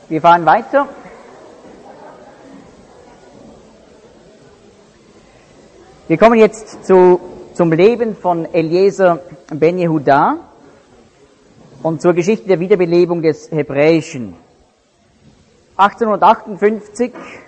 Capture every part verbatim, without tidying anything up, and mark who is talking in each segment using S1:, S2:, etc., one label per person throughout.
S1: Wir fahren weiter. Wir kommen jetzt zu, zum Leben von Eliezer ben Yehuda und zur Geschichte der Wiederbelebung des Hebräischen. achtzehnhundertachtundfünfzig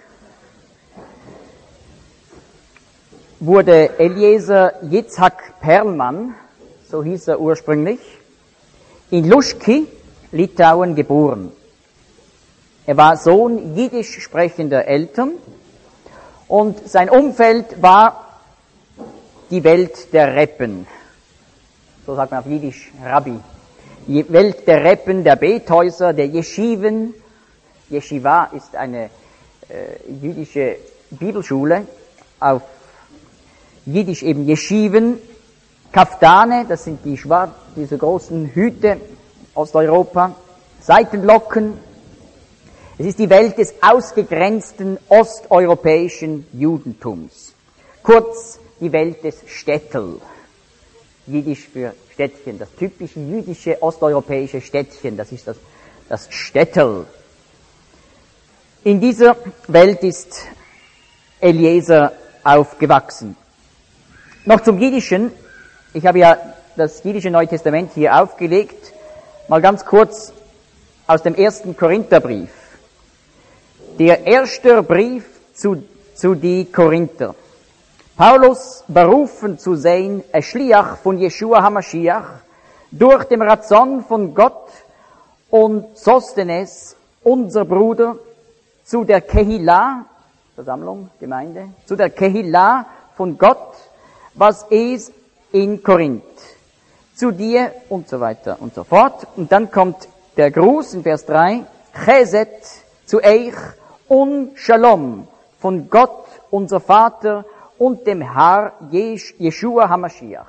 S1: wurde Eliezer Yitzhak Perlman, so hieß er ursprünglich, in Luschki, Litauen, geboren. Er war Sohn jiddisch sprechender Eltern und sein Umfeld war die Welt der Reppen. So sagt man auf Jiddisch Rabbi. Die Welt der Reppen, der Bethäuser, der Yeshiven. Yeshiva ist eine äh, jüdische Bibelschule, auf Jiddisch eben Yeshiven. Kaftane, das sind die schwarz, diese großen Hüte Osteuropa. Seitenlocken. Es ist die Welt des ausgegrenzten osteuropäischen Judentums. Kurz, die Welt des Städtel. Jiddisch für Städtchen. Das typische jüdische osteuropäische Städtchen, das ist das, das Städtel. In dieser Welt ist Eliezer aufgewachsen. Noch zum Jiddischen. Ich habe ja das jiddische Neue Testament hier aufgelegt. Mal ganz kurz aus dem ersten Korintherbrief. Der erste Brief zu, zu die Korinther. Paulus, berufen zu sein, ein Schliach von Yeshua HaMashiach, durch den Ratzon von Gott und Sosthenes, unser Bruder, zu der Kehillah, Versammlung, Gemeinde, zu der Kehillah von Gott, was ist in Korinth, zu dir und so weiter und so fort. Und dann kommt der Gruß in Vers drei, Chesed zu euch und Shalom von Gott, unser Vater, und dem Herr Yeshua HaMashiach.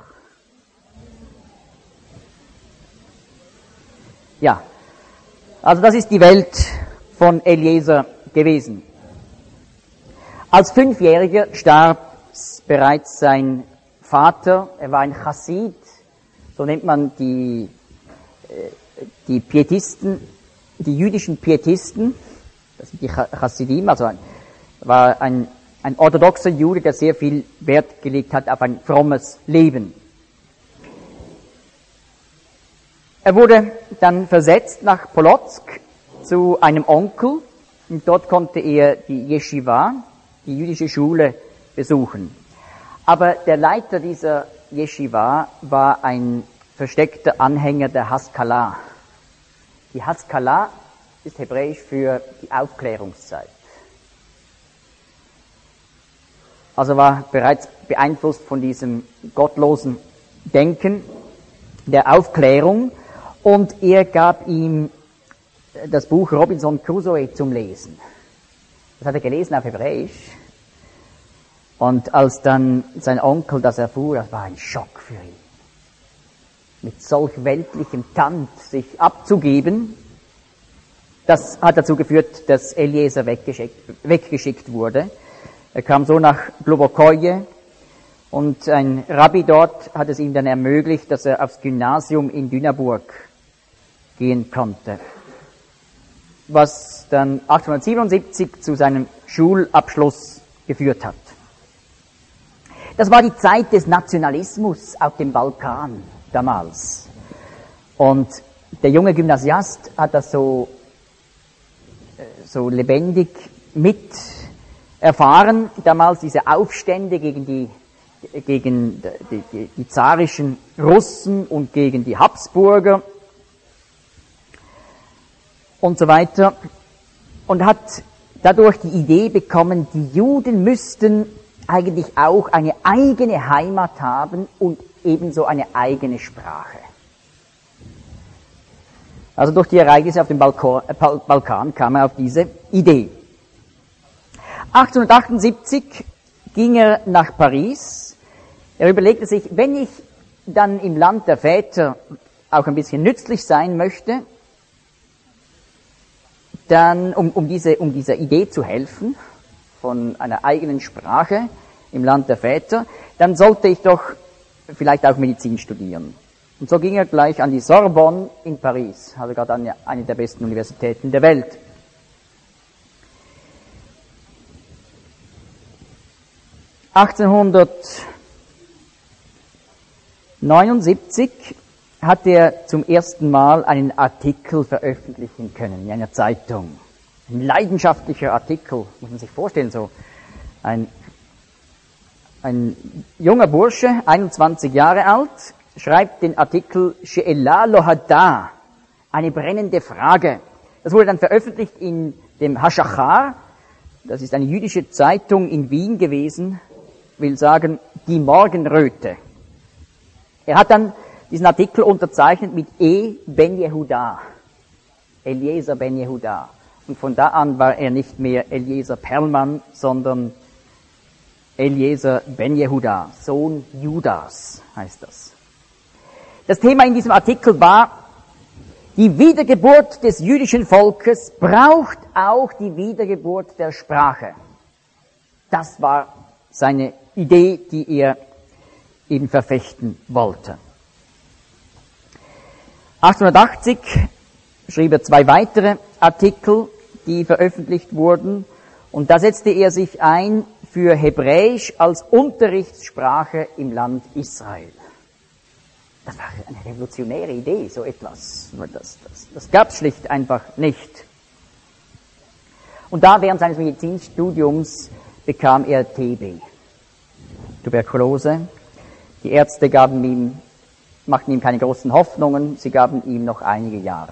S1: Ja, also das ist die Welt von Eliezer gewesen. Als Fünfjähriger starb bereits sein Vater, er war ein Chassid, so nennt man die, die Pietisten, die jüdischen Pietisten, das sind die Chassidim, also ein, war ein Ein orthodoxer Jude, der sehr viel Wert gelegt hat auf ein frommes Leben. Er wurde dann versetzt nach Polotsk zu einem Onkel und dort konnte er die Yeshiva, die jüdische Schule, besuchen. Aber der Leiter dieser Yeshiva war ein versteckter Anhänger der Haskalah. Die Haskalah ist hebräisch für die Aufklärungszeit. Also war bereits beeinflusst von diesem gottlosen Denken der Aufklärung und er gab ihm das Buch Robinson Crusoe zum Lesen. Das hat er gelesen auf Hebräisch und als dann sein Onkel das erfuhr, das war ein Schock für ihn. Mit solch weltlichem Tand sich abzugeben, das hat dazu geführt, dass Eliezer weggeschickt, weggeschickt wurde. Er kam so nach Globokoje und ein Rabbi dort hat es ihm dann ermöglicht, dass er aufs Gymnasium in Dünaburg gehen konnte. Was dann achtzehnhundertsiebenundsiebzig zu seinem Schulabschluss geführt hat. Das war die Zeit des Nationalismus auf dem Balkan damals. Und der junge Gymnasiast hat das so, so lebendig mit erfahren, damals diese Aufstände gegen die, gegen die, die, die zarischen Russen und gegen die Habsburger und so weiter und hat dadurch die Idee bekommen, die Juden müssten eigentlich auch eine eigene Heimat haben und ebenso eine eigene Sprache. Also durch die Ereignisse auf dem Balkan, äh, Balkan kam er auf diese Idee. achtzehnhundertachtundsiebzig ging er nach Paris. Er überlegte sich, wenn ich dann im Land der Väter auch ein bisschen nützlich sein möchte, dann um, um, diese, um dieser Idee zu helfen, von einer eigenen Sprache im Land der Väter, dann sollte ich doch vielleicht auch Medizin studieren. Und so ging er gleich an die Sorbonne in Paris, also gerade eine, eine der besten Universitäten der Welt. achtzehnhundertneunundsiebzig hat er zum ersten Mal einen Artikel veröffentlichen können in einer Zeitung. Ein leidenschaftlicher Artikel, muss man sich vorstellen, so ein, ein junger Bursche, einundzwanzig Jahre alt, schreibt den Artikel She'ela Lohada, eine brennende Frage. Das wurde dann veröffentlicht in dem Hashachar, das ist eine jüdische Zeitung in Wien gewesen, will sagen, die Morgenröte. Er hat dann diesen Artikel unterzeichnet mit E. Ben Yehuda, Eliezer Ben Yehuda. Und von da an war er nicht mehr Eliezer Perlmann, sondern Eliezer Ben Yehuda, Sohn Judas heißt das. Das Thema in diesem Artikel war, die Wiedergeburt des jüdischen Volkes braucht auch die Wiedergeburt der Sprache. Das war seine Idee, die er eben verfechten wollte. achtzehnhundertachtzig schrieb er zwei weitere Artikel, die veröffentlicht wurden, und da setzte er sich ein für Hebräisch als Unterrichtssprache im Land Israel. Das war eine revolutionäre Idee, so etwas. Das, das, das gab es schlicht einfach nicht. Und da während seines Medizinstudiums bekam er T B, Tuberkulose. Die Ärzte gaben ihm, machten ihm keine großen Hoffnungen, sie gaben ihm noch einige Jahre.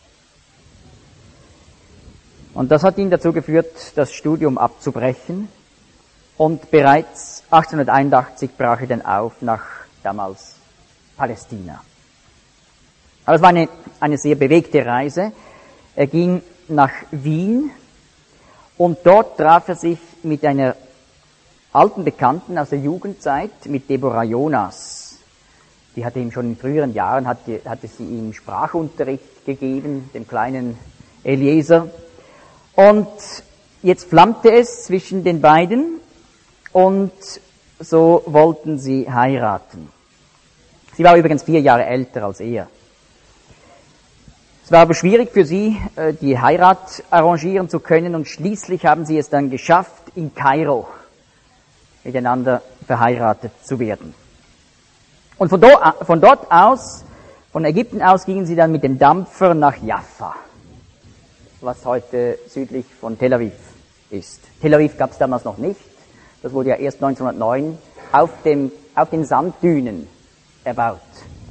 S1: Und das hat ihn dazu geführt, das Studium abzubrechen. Und bereits achtzehnhunderteinundachtzig brach er dann auf nach damals Palästina. Aber es war eine, eine sehr bewegte Reise. Er ging nach Wien und dort traf er sich mit einer alten Bekannten aus der Jugendzeit, mit Deborah Jonas. Die hatte ihm schon in früheren Jahren, hatte, hatte sie ihm Sprachunterricht gegeben, dem kleinen Eliezer. Und jetzt flammte es zwischen den beiden und so wollten sie heiraten. Sie war übrigens vier Jahre älter als er. Es war aber schwierig für sie, die Heirat arrangieren zu können, und schließlich haben sie es dann geschafft, in Kairo miteinander verheiratet zu werden. Und von, do, von dort aus, von Ägypten aus, gingen sie dann mit dem Dampfer nach Jaffa, was heute südlich von Tel Aviv ist. Tel Aviv gab es damals noch nicht. Das wurde ja erst neunzehnhundertneun auf, dem, auf den Sanddünen erbaut.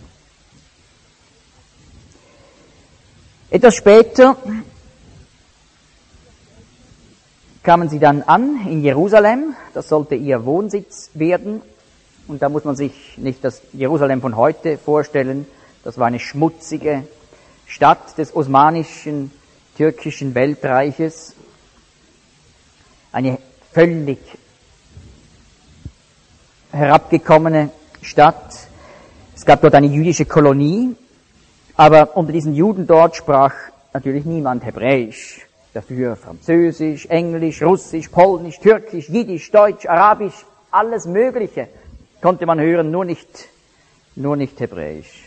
S1: Etwas später kamen sie dann an in Jerusalem. Das sollte ihr Wohnsitz werden. Und da muss man sich nicht das Jerusalem von heute vorstellen. Das war eine schmutzige Stadt des osmanischen, türkischen Weltreiches. Eine völlig herabgekommene Stadt. Es gab dort eine jüdische Kolonie, aber unter diesen Juden dort sprach natürlich niemand Hebräisch. Dafür Französisch, Englisch, Russisch, Polnisch, Türkisch, Jiddisch, Deutsch, Arabisch, alles Mögliche konnte man hören, nur nicht, nur nicht Hebräisch.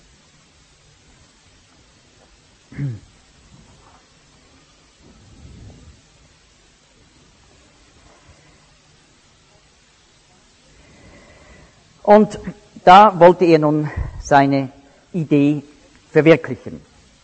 S1: Und da wollte er nun seine Idee verwirklichen.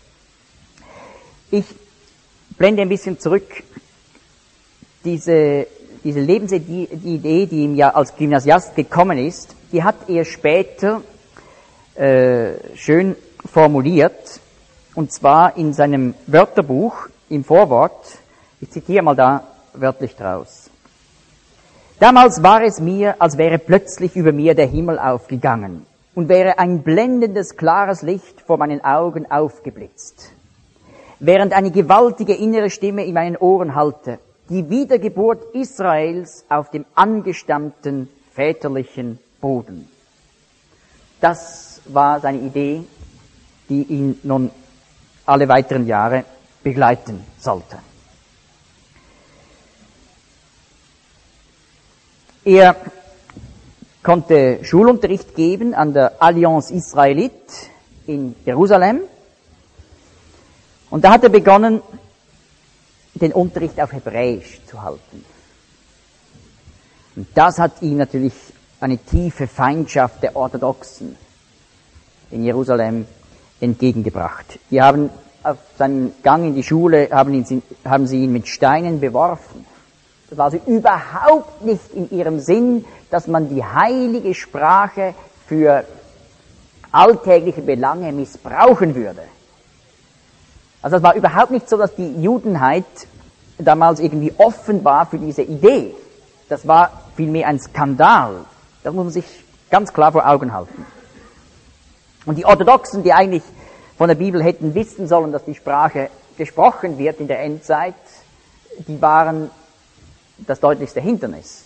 S1: Ich blende ein bisschen zurück. Diese, diese Lebensidee, die ihm ja als Gymnasiast gekommen ist, die hat er später äh, schön formuliert, und zwar in seinem Wörterbuch im Vorwort. Ich zitiere mal da wörtlich draus. Damals war es mir, als wäre plötzlich über mir der Himmel aufgegangen und wäre ein blendendes, klares Licht vor meinen Augen aufgeblitzt, während eine gewaltige innere Stimme in meinen Ohren hallte, die Wiedergeburt Israels auf dem angestammten väterlichen Boden. Das war seine Idee, die ihn nun alle weiteren Jahre begleiten sollte. Er konnte Schulunterricht geben an der Alliance Israélite in Jerusalem. Und da hat er begonnen, den Unterricht auf Hebräisch zu halten. Und das hat ihm natürlich eine tiefe Feindschaft der Orthodoxen in Jerusalem entgegengebracht. Die haben auf seinem Gang in die Schule, haben, ihn, haben sie ihn mit Steinen beworfen. Das war also überhaupt nicht in ihrem Sinn, dass man die heilige Sprache für alltägliche Belange missbrauchen würde. Also es war überhaupt nicht so, dass die Judenheit damals irgendwie offen war für diese Idee. Das war vielmehr ein Skandal. Das muss man sich ganz klar vor Augen halten. Und die Orthodoxen, die eigentlich von der Bibel hätten wissen sollen, dass die Sprache gesprochen wird in der Endzeit, die waren das deutlichste Hindernis.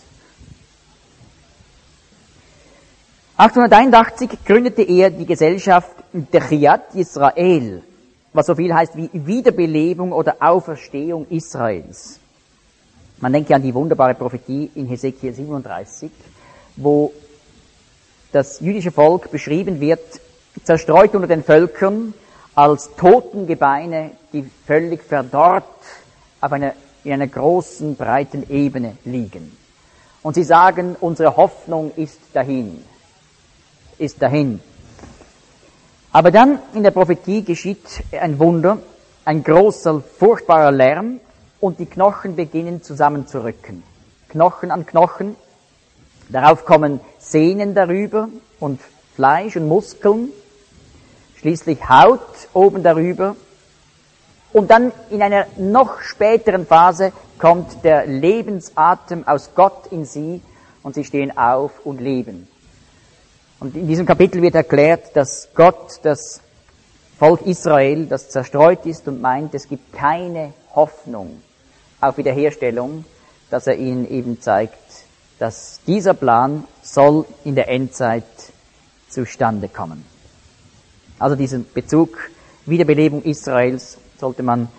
S1: achtzehnhunderteinundachtzig gründete er die Gesellschaft Dechiat Israel, was so viel heißt wie Wiederbelebung oder Auferstehung Israels. Man denke an die wunderbare Prophetie in Hesekiel siebenunddreißig, wo das jüdische Volk beschrieben wird, zerstreut unter den Völkern, als Totengebeine, die völlig verdorrt auf einer, in einer großen, breiten Ebene liegen. Und sie sagen, unsere Hoffnung ist dahin, ist dahin. Aber dann in der Prophetie geschieht ein Wunder, ein großer, furchtbarer Lärm, und die Knochen beginnen zusammenzurücken. Knochen an Knochen, darauf kommen Sehnen darüber und Fleisch und Muskeln, schließlich Haut oben darüber, und dann in einer noch späteren Phase kommt der Lebensatem aus Gott in sie und sie stehen auf und leben. Und in diesem Kapitel wird erklärt, dass Gott das Volk Israel, das zerstreut ist und meint, es gibt keine Hoffnung auf Wiederherstellung, dass er ihnen eben zeigt, dass dieser Plan soll in der Endzeit zustande kommen. Also diesen Bezug Wiederbelebung Israels sollte man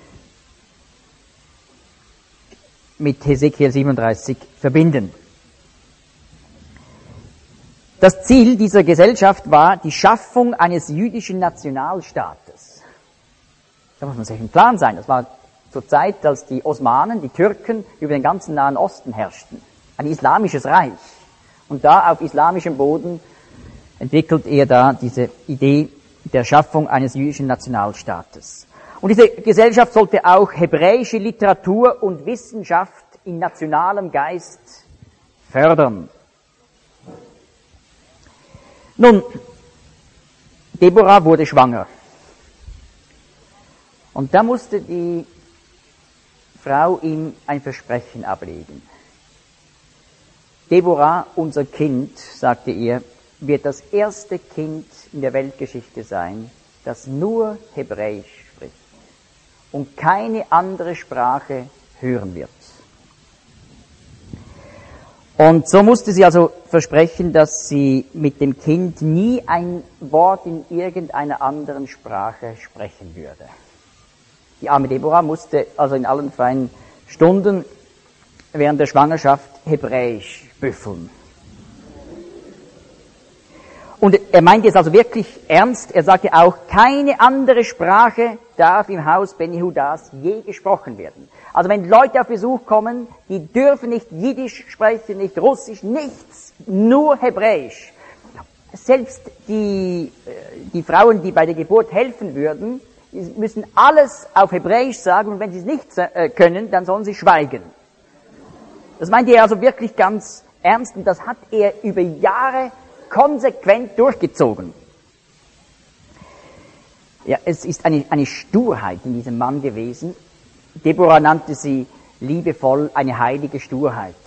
S1: mit Hesekiel siebenunddreißig verbinden. Das Ziel dieser Gesellschaft war die Schaffung eines jüdischen Nationalstaates. Da muss man sich im Klaren sein. Das war zur Zeit, als die Osmanen, die Türken, über den ganzen Nahen Osten herrschten. Ein islamisches Reich. Und da auf islamischem Boden entwickelt er da diese Idee der Schaffung eines jüdischen Nationalstaates. Und diese Gesellschaft sollte auch hebräische Literatur und Wissenschaft in nationalem Geist fördern. Nun, Deborah wurde schwanger. Und da musste die Frau ihm ein Versprechen ablegen. Deborah, unser Kind, sagte er, wird das erste Kind in der Weltgeschichte sein, das nur Hebräisch spricht und keine andere Sprache hören wird. Und so musste sie also versprechen, dass sie mit dem Kind nie ein Wort in irgendeiner anderen Sprache sprechen würde. Die arme Deborah musste also in allen freien Stunden während der Schwangerschaft Hebräisch büffeln. Und er meinte es also wirklich ernst. Er sagte auch, keine andere Sprache darf im Haus Ben-Jehudas je gesprochen werden. Also wenn Leute auf Besuch kommen, die dürfen nicht Jiddisch sprechen, nicht Russisch, nichts, nur Hebräisch. Selbst die, die Frauen, die bei der Geburt helfen würden, müssen alles auf Hebräisch sagen, und wenn sie es nicht können, dann sollen sie schweigen. Das meinte er also wirklich ganz ernst, und das hat er über Jahre konsequent durchgezogen. Ja, es ist eine, eine Sturheit in diesem Mann gewesen. Deborah nannte sie liebevoll eine heilige Sturheit.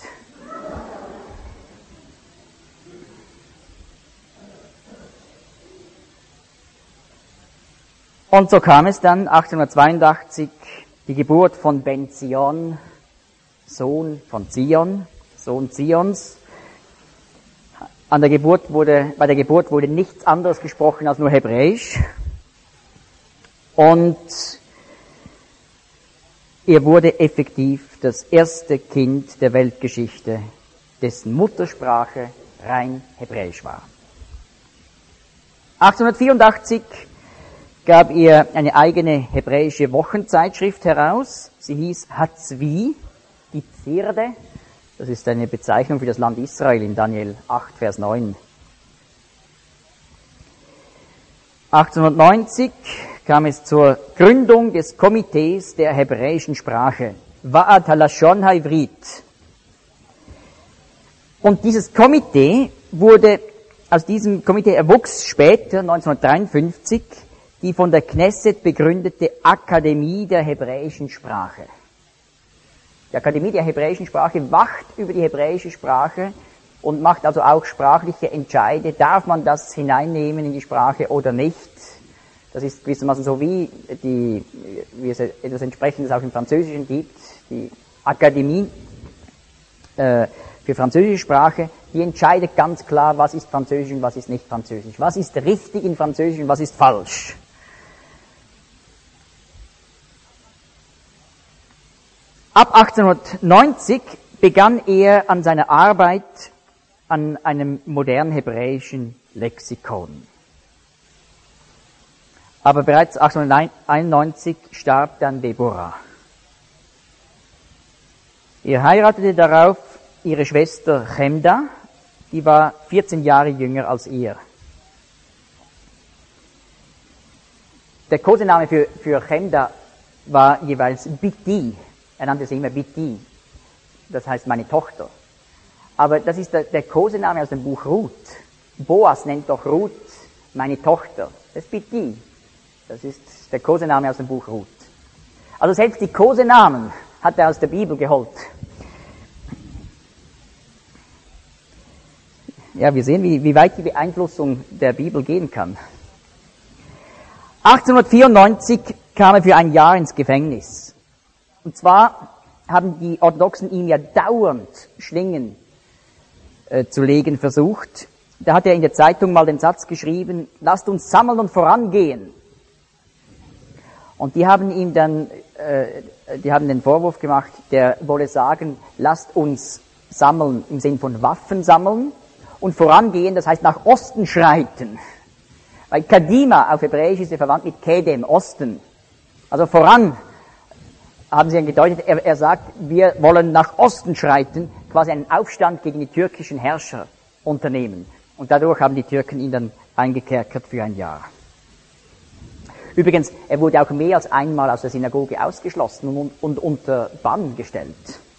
S1: Und so kam es dann, achtzehnhundertzweiundachtzig, die Geburt von Ben Zion, Sohn von Zion, Sohn Zions. An der Geburt wurde, bei der Geburt wurde nichts anderes gesprochen als nur Hebräisch. Und er wurde effektiv das erste Kind der Weltgeschichte, dessen Muttersprache rein Hebräisch war. achtzehnhundertvierundachtzig gab er eine eigene hebräische Wochenzeitschrift heraus. Sie hieß Hatzvi, die Zierde Das ist eine Bezeichnung für das Land Israel in Daniel acht, Vers neun. achtzehnhundertneunzig kam es zur Gründung des Komitees der hebräischen Sprache, Va'ad HaLashon HaIvrit. Und dieses Komitee wurde, aus diesem Komitee erwuchs später, neunzehnhundertdreiundfünfzig, die von der Knesset begründete Akademie der hebräischen Sprache. Die Akademie der hebräischen Sprache wacht über die hebräische Sprache und macht also auch sprachliche Entscheide. Darf man das hineinnehmen in die Sprache oder nicht? Das ist gewissermaßen so wie, die, wie es etwas Entsprechendes auch im Französischen gibt. Die Akademie äh, für französische Sprache, die entscheidet ganz klar, was ist Französisch und was ist nicht Französisch. Was ist richtig in Französisch und was ist falsch. Ab achtzehnhundertneunzig begann er an seiner Arbeit an einem modernen hebräischen Lexikon. Aber bereits achtzehnhunderteinundneunzig starb dann Deborah. Er heiratete darauf ihre Schwester Chemda, die war vierzehn Jahre jünger als er. Der Kosename für, für Chemda war jeweils Biti. Er nannte sie immer Biti, das heißt meine Tochter. Aber das ist der, der Kosename aus dem Buch Ruth. Boas nennt doch Ruth meine Tochter. Das ist Biti. Das ist der Kosename aus dem Buch Ruth. Also selbst die Kosenamen hat er aus der Bibel geholt. Ja, wir sehen, wie, wie weit die Beeinflussung der Bibel gehen kann. achtzehnhundertvierundneunzig kam er für ein Jahr ins Gefängnis. Und zwar haben die Orthodoxen ihm ja dauernd Schlingen äh, zu legen versucht. Da hat er in der Zeitung mal den Satz geschrieben, lasst uns sammeln und vorangehen. Und die haben ihm dann, äh, die haben den Vorwurf gemacht, der wolle sagen, lasst uns sammeln im Sinn von Waffen sammeln und vorangehen, das heißt nach Osten schreiten. Weil Kadima auf Hebräisch ist ja verwandt mit Kedem, Osten. Also voran haben sie dann gedeutet, er, er sagt, wir wollen nach Osten schreiten, quasi einen Aufstand gegen die türkischen Herrscher unternehmen. Und dadurch haben die Türken ihn dann eingekerkert für ein Jahr. Übrigens, er wurde auch mehr als einmal aus der Synagoge ausgeschlossen und, und unter Bann gestellt.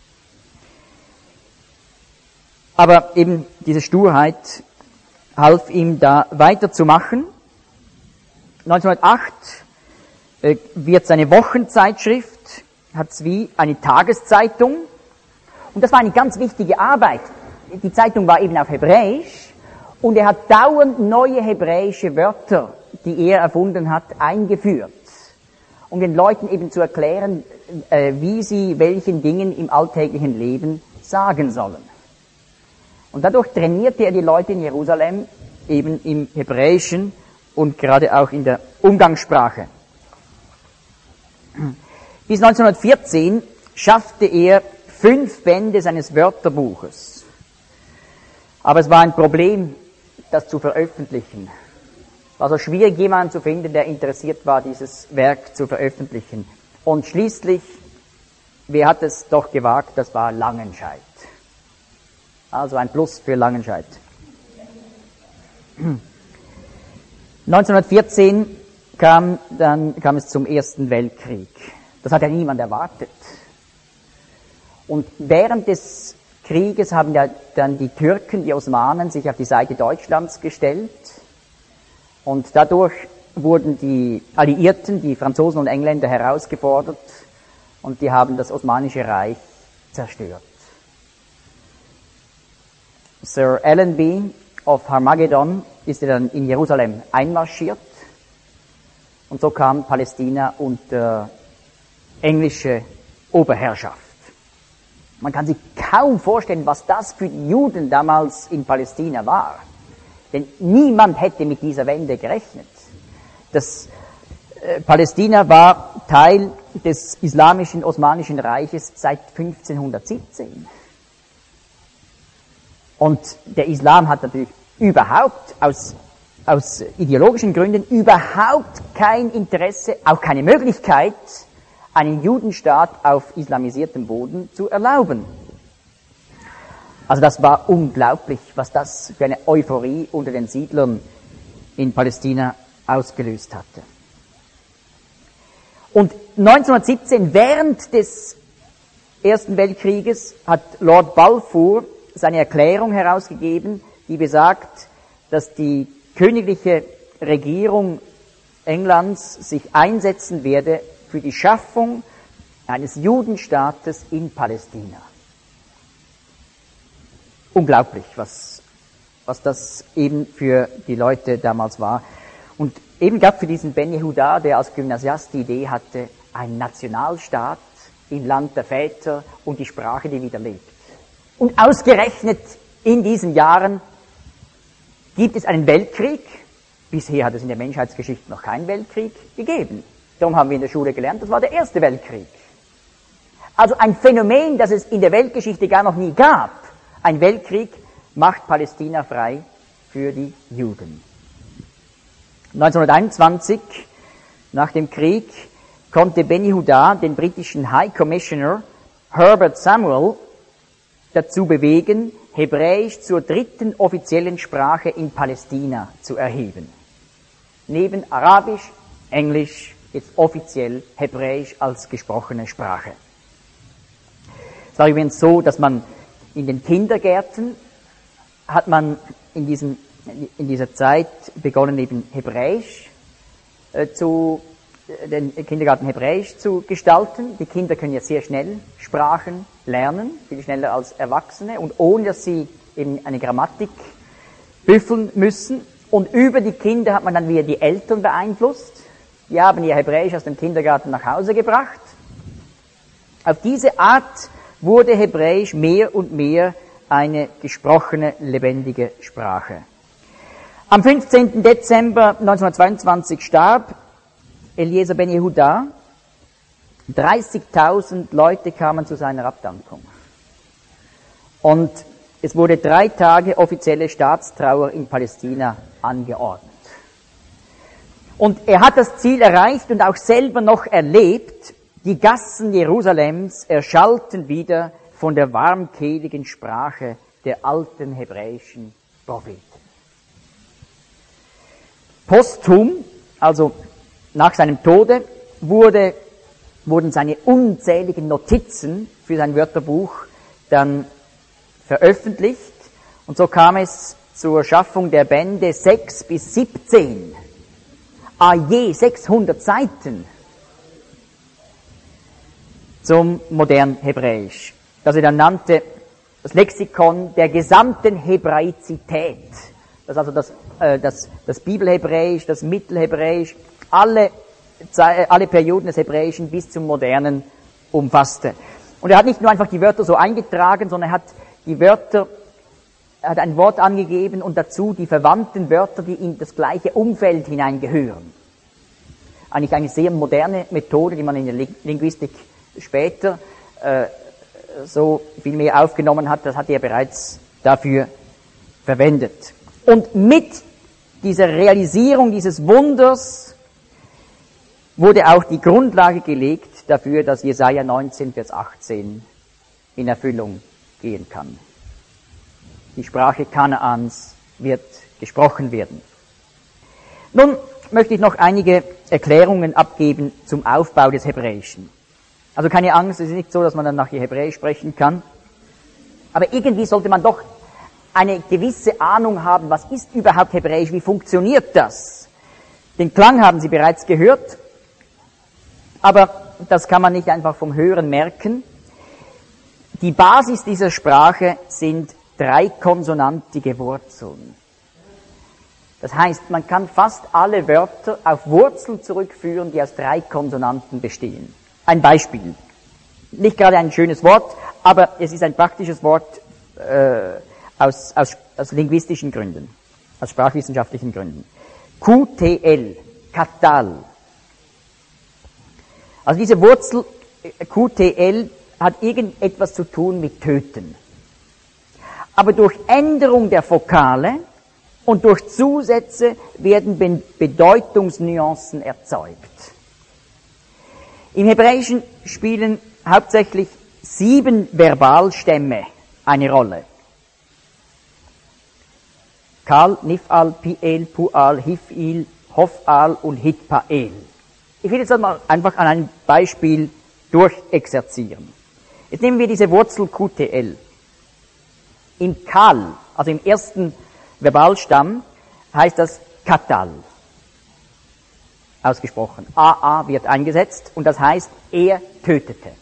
S1: Aber eben diese Sturheit half ihm da weiterzumachen. neunzehnhundertacht äh, wird seine Wochenzeitschrift, hat es wie eine Tageszeitung. Und das war eine ganz wichtige Arbeit. Die Zeitung war eben auf Hebräisch und er hat dauernd neue hebräische Wörter, die er erfunden hat, eingeführt, um den Leuten eben zu erklären, äh, wie sie welchen Dingen im alltäglichen Leben sagen sollen. Und dadurch trainierte er die Leute in Jerusalem eben im Hebräischen und gerade auch in der Umgangssprache. Bis neunzehnhundertvierzehn schaffte er fünf Bände seines Wörterbuches. Aber es war ein Problem, das zu veröffentlichen. Es war so schwierig, jemanden zu finden, der interessiert war, dieses Werk zu veröffentlichen. Und schließlich, wer hat es doch gewagt, das war Langenscheidt. Also ein Plus für Langenscheidt. neunzehnhundertvierzehn kam, dann, kam es zum Ersten Weltkrieg. Das hat ja niemand erwartet. Und während des Krieges haben ja dann die Türken, die Osmanen, sich auf die Seite Deutschlands gestellt. Und dadurch wurden die Alliierten, die Franzosen und Engländer, herausgefordert und die haben das Osmanische Reich zerstört. Sir Allenby of Harmageddon ist dann in Jerusalem einmarschiert und so kam Palästina unter englische Oberherrschaft. Man kann sich kaum vorstellen, was das für die Juden damals in Palästina war. Denn niemand hätte mit dieser Wende gerechnet. Das äh, Palästina war Teil des islamischen Osmanischen Reiches seit fünfzehnhundertsiebzehn. Und der Islam hat natürlich überhaupt aus, aus ideologischen Gründen überhaupt kein Interesse, auch keine Möglichkeit, einen Judenstaat auf islamisiertem Boden zu erlauben. Also das war unglaublich, was das für eine Euphorie unter den Siedlern in Palästina ausgelöst hatte. Und neunzehnhundertsiebzehn, während des Ersten Weltkrieges, hat Lord Balfour seine Erklärung herausgegeben, die besagt, dass die königliche Regierung Englands sich einsetzen werde für die Schaffung eines Judenstaates in Palästina. Unglaublich, was, was das eben für die Leute damals war. Und eben gab für diesen Ben Yehuda, der als Gymnasiast die Idee hatte, ein Nationalstaat im Land der Väter und die Sprache, die wieder lebt. Und ausgerechnet in diesen Jahren gibt es einen Weltkrieg. Bisher hat es in der Menschheitsgeschichte noch keinen Weltkrieg gegeben. Darum haben wir in der Schule gelernt, das war der Erste Weltkrieg. Also ein Phänomen, das es in der Weltgeschichte gar noch nie gab. Ein Weltkrieg macht Palästina frei für die Juden. neunzehnhunderteinundzwanzig, nach dem Krieg, konnte Ben Yehuda den britischen High Commissioner Herbert Samuel dazu bewegen, Hebräisch zur dritten offiziellen Sprache in Palästina zu erheben. Neben Arabisch, Englisch, jetzt offiziell Hebräisch als gesprochene Sprache. Es war übrigens so, dass man in den Kindergärten hat man in, diesem, in dieser Zeit begonnen, eben Hebräisch äh, zu, äh, den Kindergarten Hebräisch zu gestalten. Die Kinder können ja sehr schnell Sprachen lernen, viel schneller als Erwachsene, und ohne dass sie eben eine Grammatik büffeln müssen. Und über die Kinder hat man dann wieder die Eltern beeinflusst. Die haben ihr Hebräisch aus dem Kindergarten nach Hause gebracht. Auf diese Art wurde Hebräisch mehr und mehr eine gesprochene, lebendige Sprache. Am fünfzehnten Dezember neunzehnhundertzweiundzwanzig starb Eliezer Ben Yehuda. dreißigtausend Leute kamen zu seiner Abdankung. Und es wurde drei Tage offizielle Staatstrauer in Palästina angeordnet. Und er hat das Ziel erreicht und auch selber noch erlebt. Die Gassen Jerusalems erschallten wieder von der warmkehligen Sprache der alten hebräischen Propheten. Posthum, also nach seinem Tode, wurde, wurden seine unzähligen Notizen für sein Wörterbuch dann veröffentlicht. Und so kam es zur Schaffung der Bände sechs bis siebzehn, a je sechshundert Seiten zum modernen Hebräisch, das er dann nannte das Lexikon der gesamten Hebraizität. Das also das, äh, das, das Bibelhebräisch, das Mittelhebräisch, alle, alle Perioden des Hebräischen bis zum Modernen umfasste. Und er hat nicht nur einfach die Wörter so eingetragen, sondern er hat die Wörter, er hat ein Wort angegeben und dazu die verwandten Wörter, die in das gleiche Umfeld hineingehören. Eigentlich eine sehr moderne Methode, die man in der Linguistik später äh, so viel mehr aufgenommen hat, das hat er bereits dafür verwendet. Und mit dieser Realisierung dieses Wunders wurde auch die Grundlage gelegt dafür, dass Jesaja neunzehn, Vers achtzehn in Erfüllung gehen kann. Die Sprache Kanaans wird gesprochen werden. Nun möchte ich noch einige Erklärungen abgeben zum Aufbau des Hebräischen. Also keine Angst, es ist nicht so, dass man dann nachher Hebräisch sprechen kann. Aber irgendwie sollte man doch eine gewisse Ahnung haben, was ist überhaupt Hebräisch, wie funktioniert das? Den Klang haben Sie bereits gehört, aber das kann man nicht einfach vom Hören merken. Die Basis dieser Sprache sind drei konsonantige Wurzeln. Das heißt, man kann fast alle Wörter auf Wurzeln zurückführen, die aus drei Konsonanten bestehen. Ein Beispiel. Nicht gerade ein schönes Wort, aber es ist ein praktisches Wort äh, aus, aus, aus linguistischen Gründen, aus sprachwissenschaftlichen Gründen. Q T L, Katal. Also diese Wurzel Q T L hat irgendetwas zu tun mit töten. Aber durch Änderung der Vokale und durch Zusätze werden Bedeutungsnuancen erzeugt. Im Hebräischen spielen hauptsächlich sieben Verbalstämme eine Rolle. Kal, Nifal, Piel, Pual, Hifil, Hofal und Hitpael. Ich will jetzt mal einfach an einem Beispiel durchexerzieren. Jetzt nehmen wir diese Wurzel Q T L. Im Kal, also im ersten Verbalstamm, heißt das Katal. Ausgesprochen. A A wird eingesetzt und das heißt, er tötete.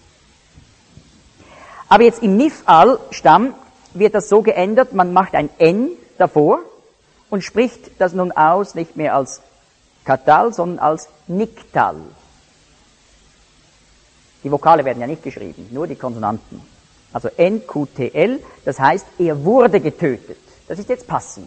S1: Aber jetzt im Nifal-Stamm wird das so geändert, man macht ein N davor und spricht das nun aus, nicht mehr als Katal, sondern als Niktal. Die Vokale werden ja nicht geschrieben, nur die Konsonanten. Also N Q T L, das heißt, er wurde getötet. Das ist jetzt passiv.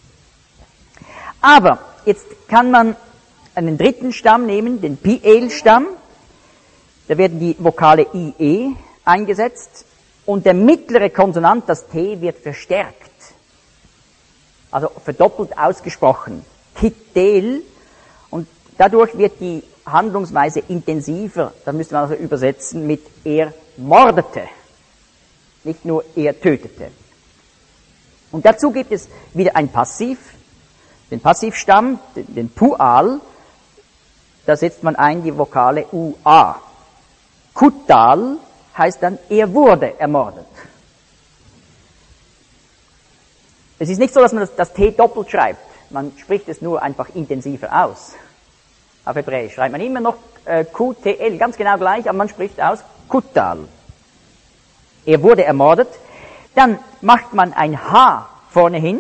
S1: Aber jetzt kann man einen dritten Stamm nehmen, den Piel-Stamm. Da werden die Vokale I E eingesetzt und der mittlere Konsonant, das T, wird verstärkt. Also verdoppelt ausgesprochen. Kittel. Und dadurch wird die Handlungsweise intensiver. Da müsste man also übersetzen mit er mordete. Nicht nur er tötete. Und dazu gibt es wieder ein Passiv, den Passivstamm, den, den Pual. Da setzt man ein die Vokale U A. Kutal heißt dann, er wurde ermordet. Es ist nicht so, dass man das, das T doppelt schreibt. Man spricht es nur einfach intensiver aus. Auf Hebräisch schreibt man immer noch äh, Q T L, ganz genau gleich, aber man spricht aus Kutal. Er wurde ermordet. Dann macht man ein H vorne hin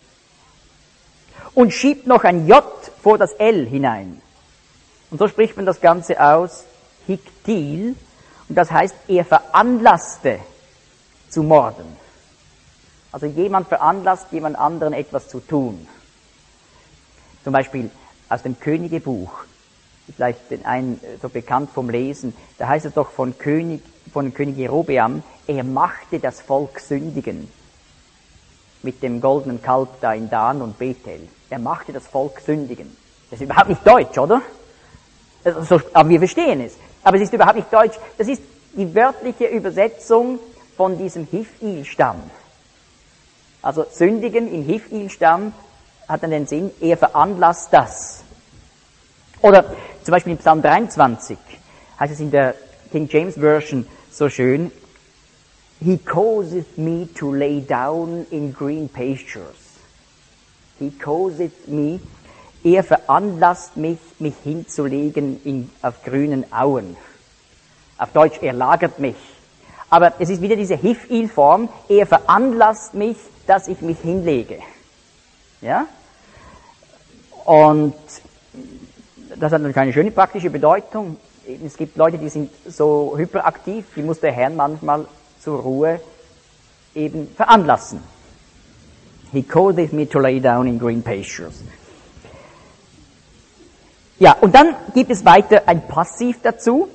S1: und schiebt noch ein J vor das L hinein. Und so spricht man das Ganze aus Hiktil. Und das heißt, er veranlasste zu morden. Also jemand veranlasst jemand anderen etwas zu tun. Zum Beispiel aus dem Königebuch, vielleicht den einen so bekannt vom Lesen, da heißt es doch von König, von König Jerobeam, er machte das Volk sündigen. Mit dem goldenen Kalb da in Dan und Bethel. Er machte das Volk sündigen. Das ist überhaupt nicht deutsch, oder? Also, aber wir verstehen es. Aber es ist überhaupt nicht deutsch. Das ist die wörtliche Übersetzung von diesem Hifil-Stamm. Also sündigen im Hifil-Stamm hat dann den Sinn, er veranlasst das. Oder zum Beispiel im Psalm dreiundzwanzig heißt es in der King James Version so schön, He causeth me to lay down in green pastures. He causeth me, er veranlasst mich, mich hinzulegen in, auf grünen Auen. Auf Deutsch, er lagert mich. Aber es ist wieder diese Hifil-Form, er veranlasst mich, dass ich mich hinlege. Ja? Und das hat natürlich eine schöne praktische Bedeutung. Es gibt Leute, die sind so hyperaktiv, die muss der Herr manchmal zur Ruhe eben veranlassen. He causeth me to lay down in green pastures. Ja, und dann gibt es weiter ein Passiv dazu.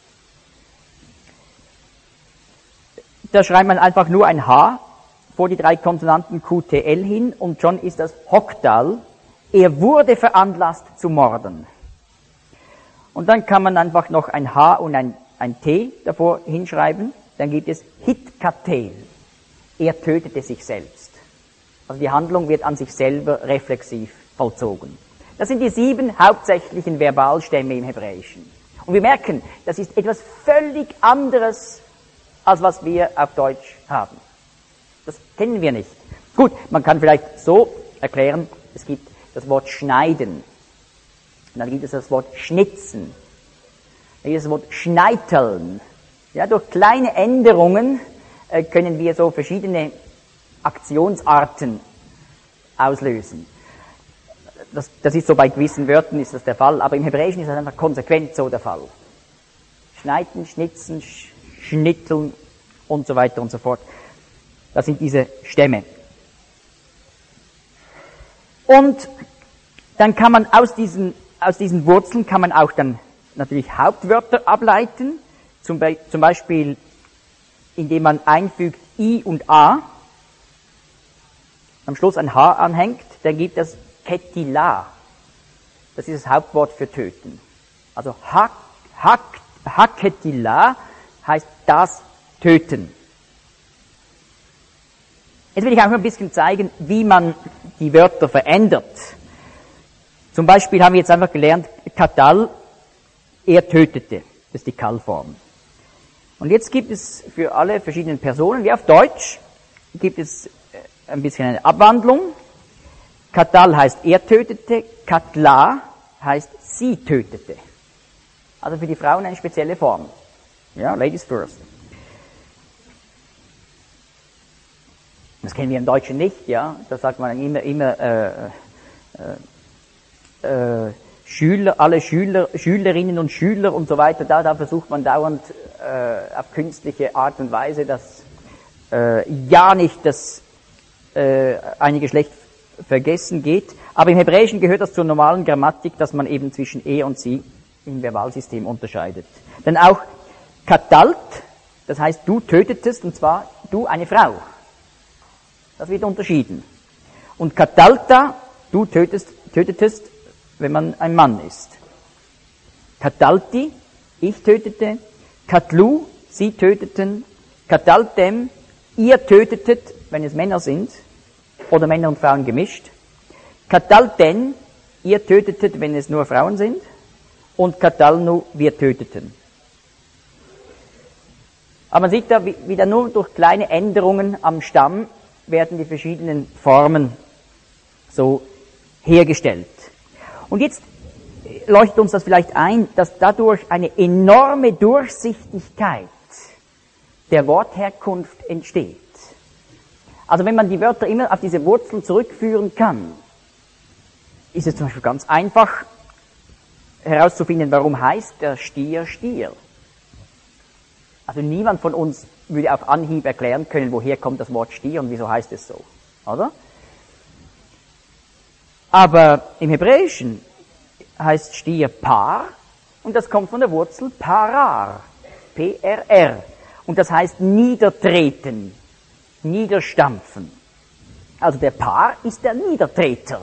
S1: Da schreibt man einfach nur ein H vor die drei Konsonanten Q T L hin und schon ist das Hoktal. Er wurde veranlasst zu morden. Und dann kann man einfach noch ein H und ein, ein T davor hinschreiben. Dann gibt es Hitkatel. Er tötete sich selbst. Also die Handlung wird an sich selber reflexiv vollzogen. Das sind die sieben hauptsächlichen Verbalstämme im Hebräischen. Und wir merken, das ist etwas völlig anderes, als was wir auf Deutsch haben. Das kennen wir nicht. Gut, man kann vielleicht so erklären, es gibt das Wort schneiden. Und dann gibt es das Wort schnitzen. Dann gibt es das Wort schneiteln. Ja, durch kleine Änderungen äh, können wir so verschiedene Aktionsarten auslösen. Das, das ist so bei gewissen Wörtern ist das der Fall, aber im Hebräischen ist das einfach konsequent so der Fall. Schneiden, schnitzen, sch schnitteln und so weiter und so fort. Das sind diese Stämme. Und dann kann man aus diesen, aus diesen Wurzeln kann man auch dann natürlich Hauptwörter ableiten, zum, Be zum Beispiel indem man einfügt I und A, am Schluss ein H anhängt, dann gibt es Ketila. Das ist das Hauptwort für töten. Also ha, ha, Haketila heißt das Töten. Jetzt will ich auch ein bisschen zeigen, wie man die Wörter verändert. Zum Beispiel haben wir jetzt einfach gelernt, katal, er tötete. Das ist die Kal-Form. Und jetzt gibt es für alle verschiedenen Personen, wie auf Deutsch, gibt es ein bisschen eine Abwandlung. Katal heißt er tötete, katla heißt sie tötete. Also für die Frauen eine spezielle Form. Ja, Ladies first. Das kennen wir im Deutschen nicht, ja. Da sagt man immer, immer äh, äh, äh, Schüler, alle Schüler, Schülerinnen und Schüler und so weiter. Da, da versucht man dauernd äh, auf künstliche Art und Weise, dass äh, ja nicht das äh, eine Geschlecht vergessen geht. Aber im Hebräischen gehört das zur normalen Grammatik, dass man eben zwischen er und sie im Verbalsystem unterscheidet. Dann auch katalt, das heißt du tötetest, und zwar du eine Frau. Das wird unterschieden. Und katalta, du tötest, tötetest, wenn man ein Mann ist. Katalti, ich tötete. Katlu, sie töteten. Kataltem, ihr tötetet, wenn es Männer sind. Oder Männer und Frauen gemischt. Katalten, ihr tötetet, wenn es nur Frauen sind. Und katalnu, wir töteten. Aber man sieht da, wie, wie da nur durch kleine Änderungen am Stamm werden die verschiedenen Formen so hergestellt. Und jetzt leuchtet uns das vielleicht ein, dass dadurch eine enorme Durchsichtigkeit der Wortherkunft entsteht. Also wenn man die Wörter immer auf diese Wurzeln zurückführen kann, ist es zum Beispiel ganz einfach herauszufinden, warum heißt der Stier Stier. Also niemand von uns würde auf Anhieb erklären können, woher kommt das Wort Stier und wieso heißt es so, oder? Aber im Hebräischen heißt Stier Par und das kommt von der Wurzel Parar, P R R. Und das heißt niedertreten, niederstampfen. Also der Par ist der Niedertreter.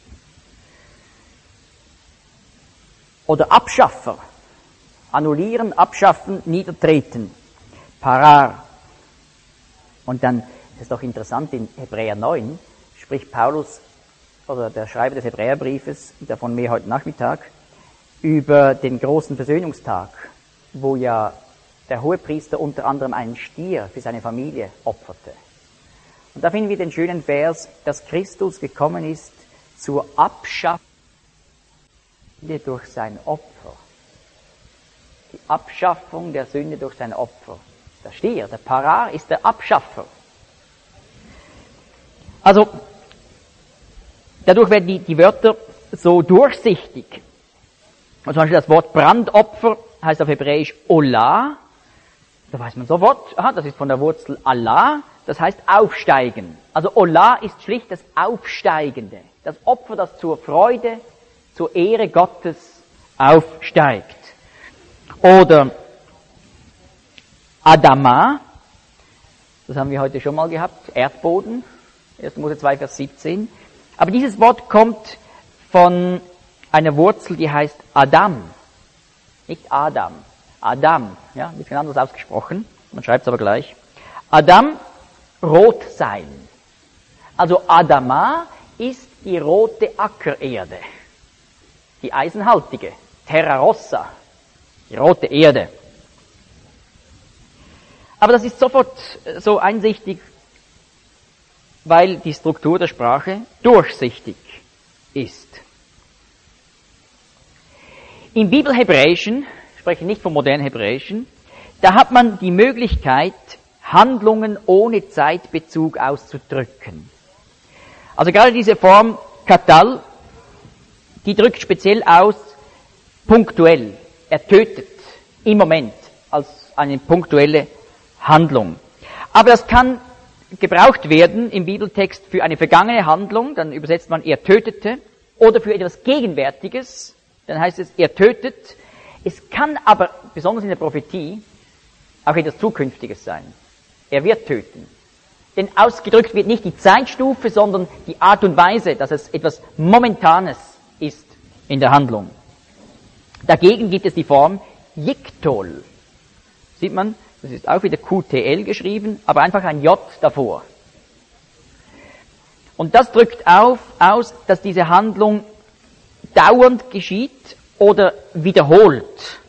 S1: Oder Abschaffer. Annullieren, abschaffen, niedertreten. Parar. Und dann ist es doch interessant, in Hebräer neun spricht Paulus, oder der Schreiber des Hebräerbriefes, davon mehr heute Nachmittag, über den großen Versöhnungstag, wo ja der Hohepriester unter anderem einen Stier für seine Familie opferte. Und da finden wir den schönen Vers, dass Christus gekommen ist zur Abschaffung durch sein Opfer. Die Abschaffung der Sünde durch sein Opfer. Der Stier, der Parar, ist der Abschaffer. Also, dadurch werden die, die Wörter so durchsichtig. Und zum Beispiel das Wort Brandopfer heißt auf Hebräisch Olah. Da weiß man sofort, aha, das ist von der Wurzel Allah, das heißt aufsteigen. Also Olah ist schlicht das Aufsteigende. Das Opfer, das zur Freude, zur Ehre Gottes aufsteigt. Oder Adama, das haben wir heute schon mal gehabt, Erdboden, erster Mose zwei, Vers siebzehn. Aber dieses Wort kommt von einer Wurzel, die heißt Adam. Nicht Adam, Adam, ja, ein bisschen anders ausgesprochen, man schreibt es aber gleich. Adam, rot sein. Also Adama ist die rote Ackererde, die eisenhaltige, Terra Rossa, die rote Erde. Aber das ist sofort so einsichtig, weil die Struktur der Sprache durchsichtig ist. Im Bibelhebräischen, ich spreche nicht vom modernen Hebräischen, da hat man die Möglichkeit, Handlungen ohne Zeitbezug auszudrücken. Also gerade diese Form katal, die drückt speziell aus, punktuell. Er tötet im Moment als eine punktuelle Handlung. Aber das kann gebraucht werden im Bibeltext für eine vergangene Handlung, dann übersetzt man er tötete, oder für etwas Gegenwärtiges, dann heißt es er tötet. Es kann aber, besonders in der Prophetie, auch etwas Zukünftiges sein. Er wird töten. Denn ausgedrückt wird nicht die Zeitstufe, sondern die Art und Weise, dass es etwas Momentanes ist in der Handlung. Dagegen gibt es die Form Yiktol. Sieht man, das ist auch wieder Q T L geschrieben, aber einfach ein J davor. Und das drückt auf, aus, dass diese Handlung dauernd geschieht oder wiederholt.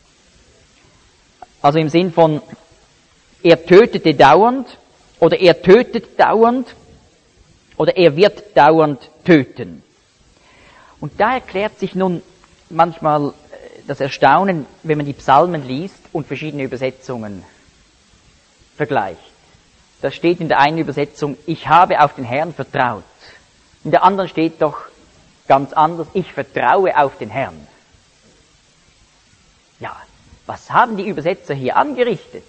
S1: Also im Sinn von, er tötete dauernd oder er tötet dauernd oder er wird dauernd töten. Und da erklärt sich nun manchmal das Erstaunen, wenn man die Psalmen liest und verschiedene Übersetzungen vergleicht. Da steht in der einen Übersetzung, ich habe auf den Herrn vertraut. In der anderen steht doch ganz anders, ich vertraue auf den Herrn. Ja, was haben die Übersetzer hier angerichtet?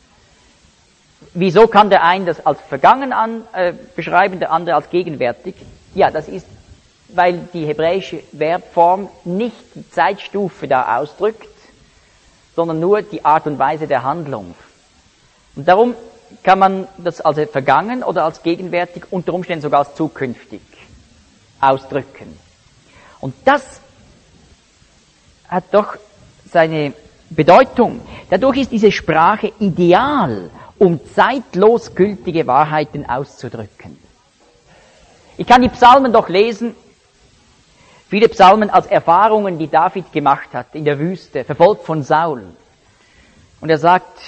S1: Wieso kann der eine das als vergangen an, äh, beschreiben, der andere als gegenwärtig? Ja, das ist, weil die hebräische Verbform nicht die Zeitstufe da ausdrückt, sondern nur die Art und Weise der Handlung. Und darum kann man das als vergangen oder als gegenwärtig, unter Umständen sogar als zukünftig ausdrücken. Und das hat doch seine Bedeutung. Dadurch ist diese Sprache ideal, um zeitlos gültige Wahrheiten auszudrücken. Ich kann die Psalmen doch lesen, viele Psalmen als Erfahrungen, die David gemacht hat in der Wüste, verfolgt von Saul. Und er sagt,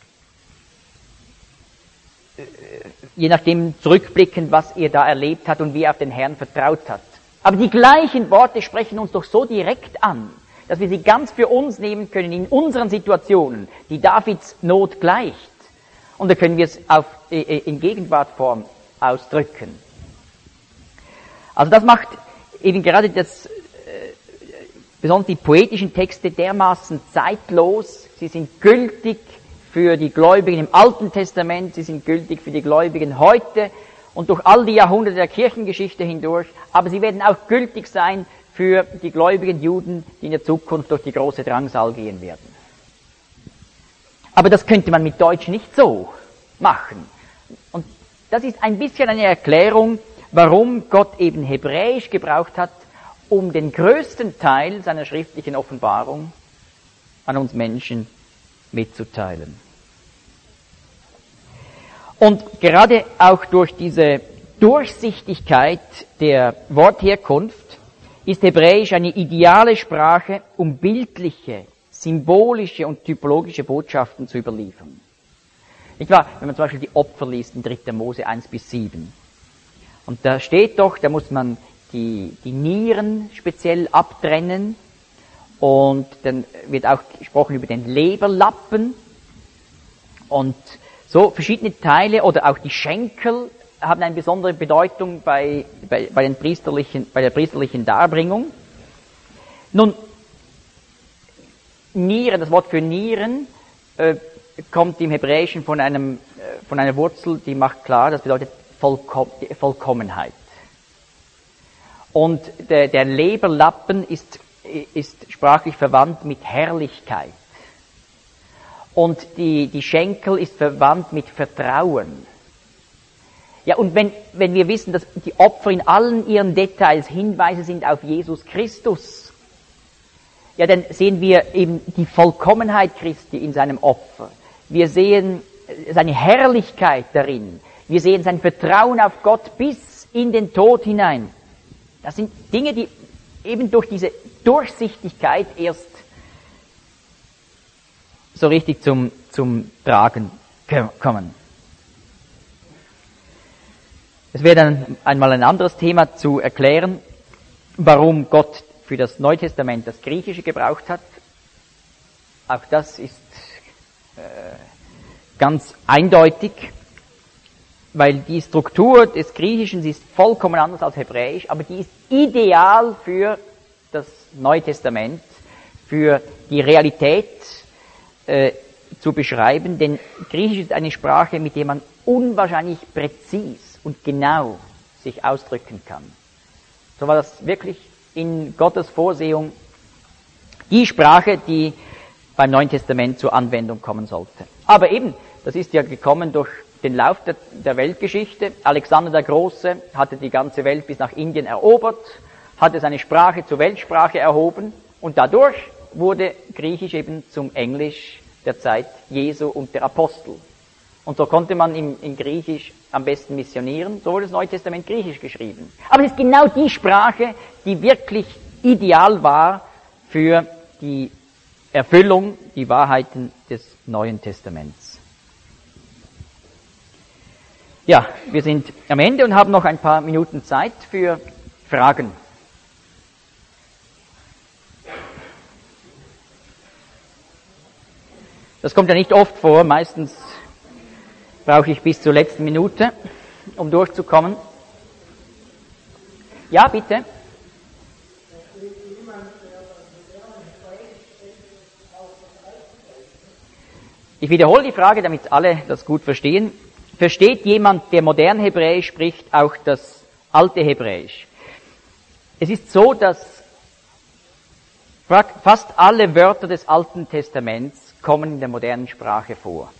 S1: je nachdem zurückblickend, was er da erlebt hat und wie er auf den Herrn vertraut hat. Aber die gleichen Worte sprechen uns doch so direkt an, dass wir sie ganz für uns nehmen können in unseren Situationen, die Davids Not gleicht. Und da können wir es auf, in Gegenwartform ausdrücken. Also das macht eben gerade das, äh, besonders die poetischen Texte dermaßen zeitlos, sie sind gültig für die Gläubigen im Alten Testament, sie sind gültig für die Gläubigen heute und durch all die Jahrhunderte der Kirchengeschichte hindurch, aber sie werden auch gültig sein für die gläubigen Juden, die in der Zukunft durch die große Drangsal gehen werden. Aber das könnte man mit Deutsch nicht so machen. Und das ist ein bisschen eine Erklärung, warum Gott eben Hebräisch gebraucht hat, um den größten Teil seiner schriftlichen Offenbarung an uns Menschen mitzuteilen. Und gerade auch durch diese Durchsichtigkeit der Wortherkunft ist Hebräisch eine ideale Sprache, um bildliche, symbolische und typologische Botschaften zu überliefern. Nicht wahr? Wenn man zum Beispiel die Opfer liest in dritter Mose eins bis sieben. Und da steht doch, da muss man die, die Nieren speziell abtrennen. Und dann wird auch gesprochen über den Leberlappen. Und so verschiedene Teile oder auch die Schenkel haben eine besondere Bedeutung bei, bei, bei, den priesterlichen, bei der priesterlichen Darbringung. Nun, Nieren, das Wort für Nieren, äh, kommt im Hebräischen von einem, äh, von einer Wurzel, die macht klar, das bedeutet Vollkom- Vollkommenheit. Und der, der Leberlappen ist, ist sprachlich verwandt mit Herrlichkeit. Und die, die Schenkel ist verwandt mit Vertrauen. Ja, und wenn, wenn wir wissen, dass die Opfer in allen ihren Details Hinweise sind auf Jesus Christus, ja, dann sehen wir eben die Vollkommenheit Christi in seinem Opfer. Wir sehen seine Herrlichkeit darin. Wir sehen sein Vertrauen auf Gott bis in den Tod hinein. Das sind Dinge, die eben durch diese Durchsichtigkeit erst so richtig zum, zum Tragen kommen. Es wäre dann einmal ein anderes Thema zu erklären, warum Gott für das Neue Testament das Griechische gebraucht hat. Auch das ist äh, ganz eindeutig, weil die Struktur des Griechischen ist vollkommen anders als Hebräisch, aber die ist ideal für das Neue Testament, für die Realität äh, zu beschreiben, denn Griechisch ist eine Sprache, mit der man unwahrscheinlich präzis und genau sich ausdrücken kann. So war das wirklich in Gottes Vorsehung die Sprache, die beim Neuen Testament zur Anwendung kommen sollte. Aber eben, das ist ja gekommen durch den Lauf der, der Weltgeschichte. Alexander der Große hatte die ganze Welt bis nach Indien erobert, hatte seine Sprache zur Weltsprache erhoben und dadurch wurde Griechisch eben zum Englisch der Zeit Jesu und der Apostel. Und so konnte man im, in Griechisch am besten missionieren. So wurde das Neue Testament griechisch geschrieben. Aber es ist genau die Sprache, die wirklich ideal war für die Erfüllung, die Wahrheiten des Neuen Testaments. Ja, wir sind am Ende und haben noch ein paar Minuten Zeit für Fragen. Das kommt ja nicht oft vor, meistens brauche ich bis zur letzten Minute, um durchzukommen. Ja, bitte. Ich wiederhole die Frage, damit alle das gut verstehen. Versteht jemand, der modern Hebräisch spricht, auch das alte Hebräisch? Es ist so, dass fast alle Wörter des Alten Testaments kommen in der modernen Sprache vor.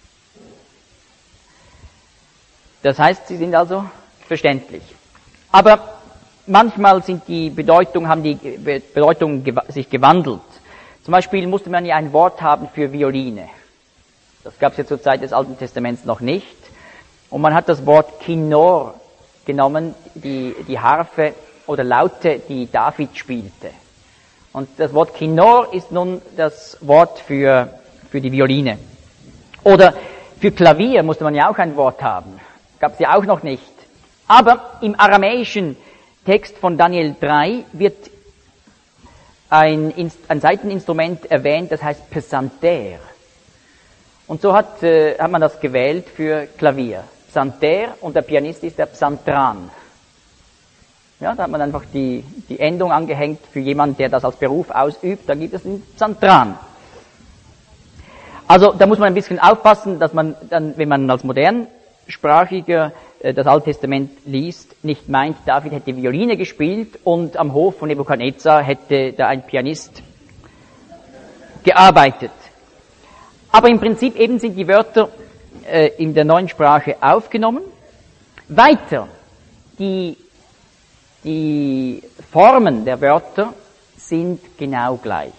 S1: Das heißt, sie sind also verständlich. Aber manchmal sind die Bedeutung, haben die Bedeutungen sich gewandelt. Zum Beispiel musste man ja ein Wort haben für Violine. Das gab es ja zur Zeit des Alten Testaments noch nicht. Und man hat das Wort Kinnor genommen, die, die Harfe oder Laute, die David spielte. Und das Wort Kinnor ist nun das Wort für, für die Violine. Oder für Klavier musste man ja auch ein Wort haben. Gab es ja auch noch nicht. Aber im aramäischen Text von Daniel drei wird ein, ein Saiteninstrument erwähnt, das heißt Psalter. Und so hat, äh, hat man das gewählt für Klavier. Psalter, und der Pianist ist der Psaltran. Ja, da hat man einfach die, die Endung angehängt für jemanden, der das als Beruf ausübt, da gibt es einen Psaltran. Also da muss man ein bisschen aufpassen, dass man dann, wenn man als modernsprachiger äh, das Alte Testament liest, nicht meint, David hätte Violine gespielt und am Hof von Nebukadnezar hätte da ein Pianist gearbeitet. Aber im Prinzip eben sind die Wörter äh, in der neuen Sprache aufgenommen. Weiter, die, die Formen der Wörter sind genau gleich.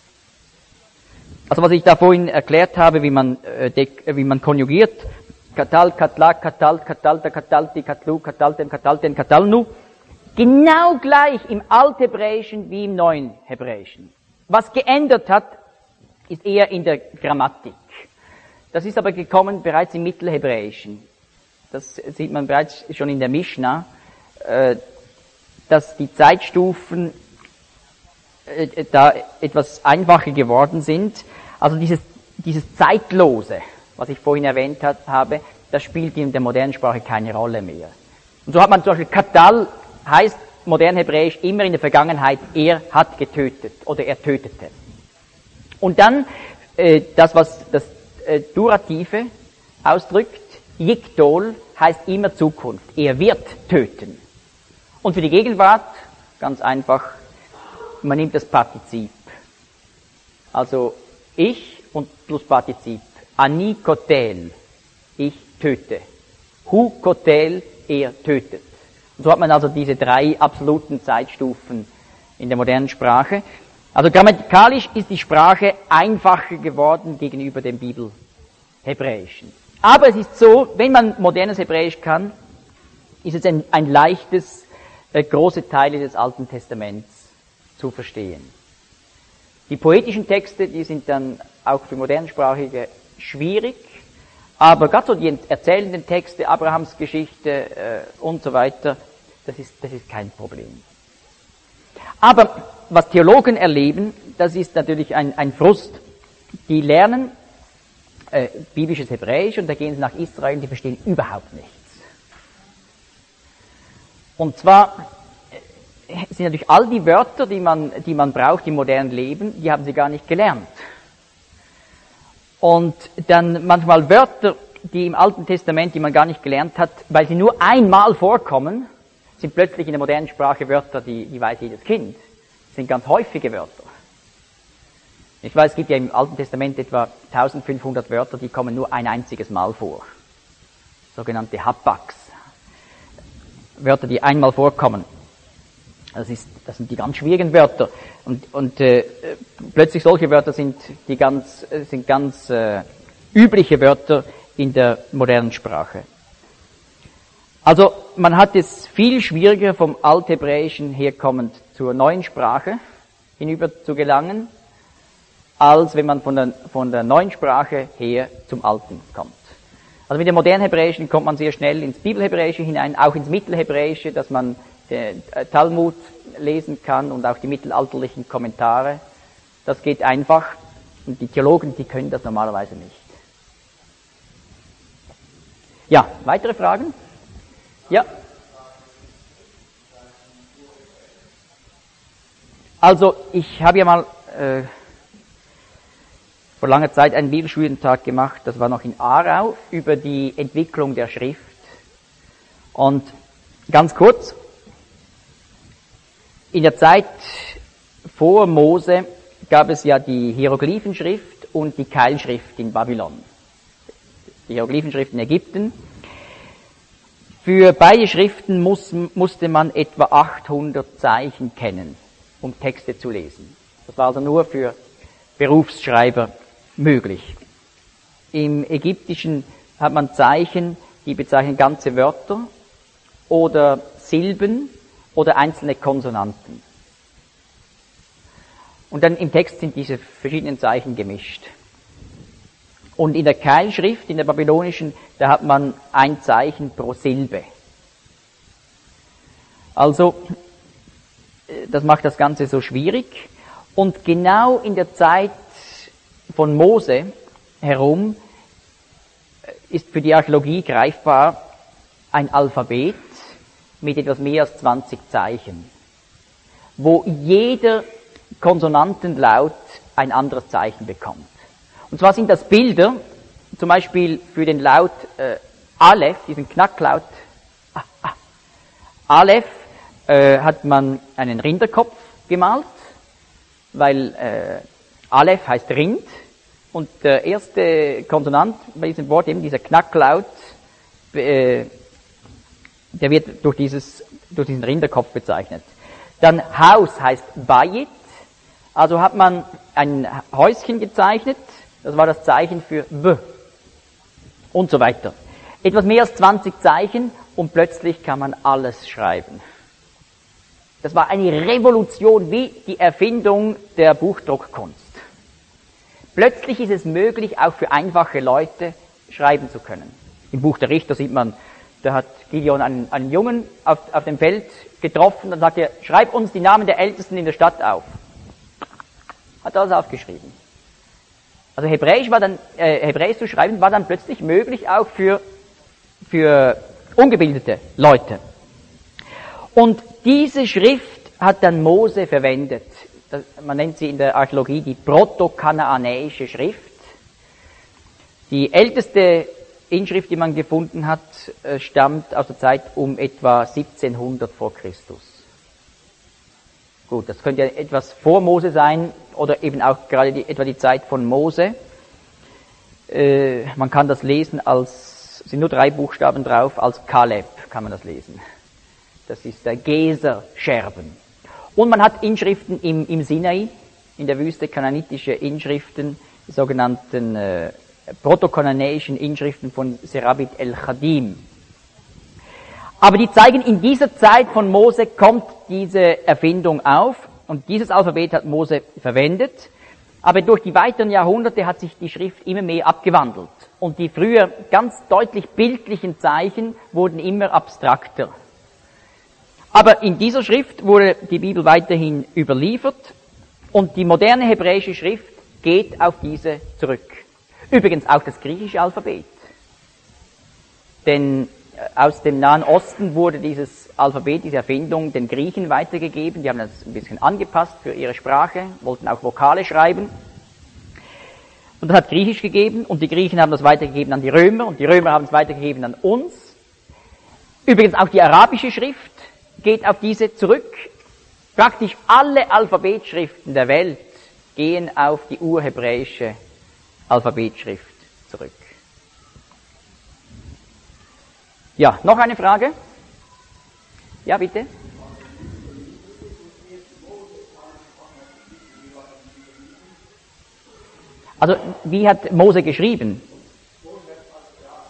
S1: Also was ich da vorhin erklärt habe, wie man, äh, de- wie man konjugiert, Katal, Katla, Katalt, Katalta, Katalti, Katlu, Kataltem, Katalten, Katalnu, genau gleich im Althebräischen wie im Neuen Hebräischen. Was geändert hat, ist eher in der Grammatik. Das ist aber gekommen bereits im Mittelhebräischen. Das sieht man bereits schon in der Mishnah, äh, dass die Zeitstufen äh, da etwas einfacher geworden sind. Also dieses, dieses Zeitlose, was ich vorhin erwähnt hat, habe, das spielt in der modernen Sprache keine Rolle mehr. Und so hat man zum Beispiel Katal, heißt modern Hebräisch immer in der Vergangenheit, er hat getötet oder er tötete. Und dann äh, das, was das äh, Durative ausdrückt, Yiktol, heißt immer Zukunft. Er wird töten. Und für die Gegenwart, ganz einfach, man nimmt das Partizip. Also ich und plus Partizip. Ani kotel, ich töte. Hu kotel, er tötet. Und so hat man also diese drei absoluten Zeitstufen in der modernen Sprache. Also grammatikalisch ist die Sprache einfacher geworden gegenüber dem Bibelhebräischen. Aber es ist so, wenn man modernes Hebräisch kann, ist es ein, ein leichtes, äh, große Teile des Alten Testaments zu verstehen. Die poetischen Texte, die sind dann auch für Modernsprachige schwierig, aber gerade so die erzählenden Texte, Abrahams Geschichte äh, und so weiter, das ist, das ist kein Problem. Aber was Theologen erleben, das ist natürlich ein, ein Frust. Die lernen äh, biblisches Hebräisch und da gehen sie nach Israel, die verstehen überhaupt nichts. Und zwar äh, sind natürlich all die Wörter, die man, die man braucht im modernen Leben, die haben sie gar nicht gelernt. Und dann manchmal Wörter, die im Alten Testament, die man gar nicht gelernt hat, weil sie nur einmal vorkommen, sind plötzlich in der modernen Sprache Wörter, die, die weiß jedes Kind. Das sind ganz häufige Wörter. Ich weiß, es gibt ja im Alten Testament etwa eintausendfünfhundert Wörter, die kommen nur ein einziges Mal vor. Sogenannte Hapax. Wörter, die einmal vorkommen. Das ist, das sind die ganz schwierigen Wörter. Und, und äh, plötzlich solche Wörter sind die ganz, sind ganz äh, übliche Wörter in der modernen Sprache. Also man hat es viel schwieriger, vom Althebräischen herkommend zur neuen Sprache hinüber zu gelangen, als wenn man von der, von der neuen Sprache her zum Alten kommt. Also mit dem modernen Hebräischen kommt man sehr schnell ins Bibelhebräische hinein, auch ins Mittelhebräische, dass man den Talmud lesen kann und auch die mittelalterlichen Kommentare. Das geht einfach und die Theologen, die können das normalerweise nicht. Ja, weitere Fragen? Ja. Also ich habe ja mal äh, vor langer Zeit einen Bibelschulentag gemacht, das war noch in Aarau, über die Entwicklung der Schrift. Und ganz kurz, in der Zeit vor Mose gab es ja die Hieroglyphenschrift und die Keilschrift in Babylon. Die Hieroglyphenschrift in Ägypten. Für beide Schriften muss, musste man etwa achthundert Zeichen kennen, um Texte zu lesen. Das war also nur für Berufsschreiber möglich. Im Ägyptischen hat man Zeichen, die bezeichnen ganze Wörter oder Silben oder einzelne Konsonanten. Und dann im Text sind diese verschiedenen Zeichen gemischt. Und in der Keilschrift, in der babylonischen, da hat man ein Zeichen pro Silbe. Also, das macht das Ganze so schwierig. Und genau in der Zeit von Mose herum ist für die Archäologie greifbar ein Alphabet mit etwas mehr als zwanzig Zeichen, wo jeder Konsonantenlaut ein anderes Zeichen bekommt. Und zwar sind das Bilder, zum Beispiel für den Laut äh, Aleph, diesen Knacklaut, ah, ah. Aleph, äh, hat man einen Rinderkopf gemalt, weil äh, Aleph heißt Rind und der erste Konsonant bei diesem Wort, eben dieser Knacklaut, äh, der wird durch, dieses, durch diesen Rinderkopf bezeichnet. Dann Haus heißt Bayit, also hat man ein Häuschen gezeichnet, das war das Zeichen für B und so weiter. Etwas mehr als zwanzig Zeichen und plötzlich kann man alles schreiben. Das war eine Revolution wie die Erfindung der Buchdruckkunst. Plötzlich ist es möglich, auch für einfache Leute schreiben zu können. Im Buch der Richter sieht man, da hat Gideon einen, einen Jungen auf, auf dem Feld getroffen, dann sagt er, schreib uns die Namen der Ältesten in der Stadt auf. Hat alles aufgeschrieben. Also Hebräisch war dann, äh, Hebräisch zu schreiben war dann plötzlich möglich auch für, für ungebildete Leute. Und diese Schrift hat dann Mose verwendet. Das, man nennt sie in der Archäologie die proto-kanaanäische Schrift. Die älteste Inschrift, die man gefunden hat, äh, stammt aus der Zeit um etwa siebzehnhundert vor Christus. Gut, das könnte ja etwas vor Mose sein oder eben auch gerade die, etwa die Zeit von Mose. Äh, man kann das lesen als, sind nur drei Buchstaben drauf, als Kaleb kann man das lesen. Das ist der Geser-Scherben. Und man hat Inschriften im, im Sinai, in der Wüste, kanaanitische Inschriften, die sogenannten äh, proto-kanaanäischen Inschriften von Serabit el-Chadim. Aber die zeigen, in dieser Zeit von Mose kommt diese Erfindung auf und dieses Alphabet hat Mose verwendet. Aber durch die weiteren Jahrhunderte hat sich die Schrift immer mehr abgewandelt. Und die früher ganz deutlich bildlichen Zeichen wurden immer abstrakter. Aber in dieser Schrift wurde die Bibel weiterhin überliefert und die moderne hebräische Schrift geht auf diese zurück. Übrigens auch das griechische Alphabet. Denn aus dem Nahen Osten wurde dieses Alphabet, diese Erfindung, den Griechen weitergegeben. Die haben das ein bisschen angepasst für ihre Sprache, wollten auch Vokale schreiben. Und das hat Griechisch gegeben und die Griechen haben das weitergegeben an die Römer und die Römer haben es weitergegeben an uns. Übrigens auch die arabische Schrift geht auf diese zurück. Praktisch alle Alphabetschriften der Welt gehen auf die urhebräische Alphabetschrift zurück. Ja, noch eine Frage? Ja, bitte? Also, wie hat Mose geschrieben?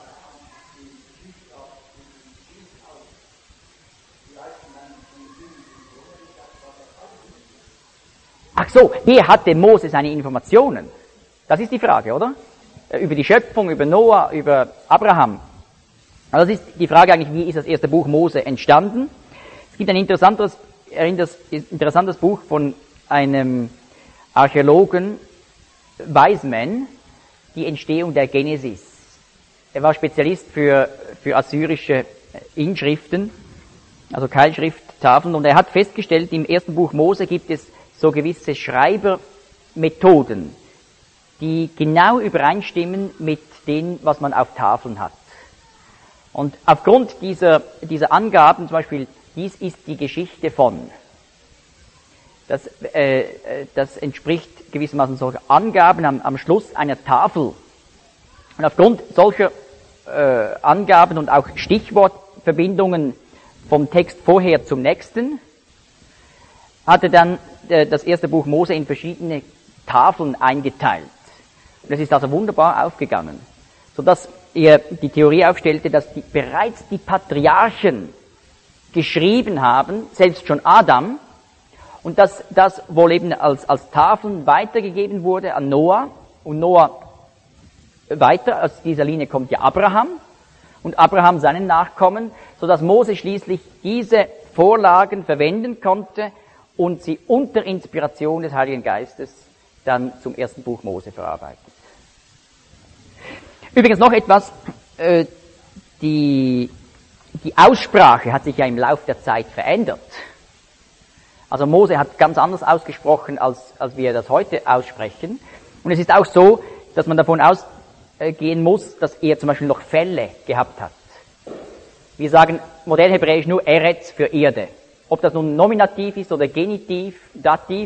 S1: so, wer hatte Mose seine Informationen? Das ist die Frage, oder? Über die Schöpfung, über Noah, über Abraham. Also das ist die Frage eigentlich, wie ist das erste Buch Mose entstanden? Es gibt ein interessantes, interessantes Buch von einem Archäologen, Wiseman, die Entstehung der Genesis. Er war Spezialist für, für assyrische Inschriften, also Keilschrifttafeln, und er hat festgestellt, im ersten Buch Mose gibt es so gewisse Schreibermethoden, die genau übereinstimmen mit dem, was man auf Tafeln hat. Und aufgrund dieser, dieser Angaben, zum Beispiel, dies ist die Geschichte von, das, äh, das entspricht gewissermaßen solcher Angaben am, am Schluss einer Tafel. Und aufgrund solcher äh, Angaben und auch Stichwortverbindungen vom Text vorher zum nächsten, hatte dann äh, das erste Buch Mose in verschiedene Tafeln eingeteilt. Und das ist also wunderbar aufgegangen, sodass er die Theorie aufstellte, dass die, bereits die Patriarchen geschrieben haben, selbst schon Adam, und dass das wohl eben als, als Tafeln weitergegeben wurde an Noah, und Noah weiter, aus dieser Linie kommt ja Abraham, und Abraham seinen Nachkommen, sodass Mose schließlich diese Vorlagen verwenden konnte und sie unter Inspiration des Heiligen Geistes dann zum ersten Buch Mose verarbeitet. Übrigens noch etwas, äh, die, die Aussprache hat sich ja im Laufe der Zeit verändert. Also Mose hat ganz anders ausgesprochen, als, als wir das heute aussprechen. Und es ist auch so, dass man davon ausgehen muss, dass er zum Beispiel noch Fälle gehabt hat. Wir sagen modern hebräisch nur Eretz für Erde. Ob das nun Nominativ ist oder Genitiv, Dativ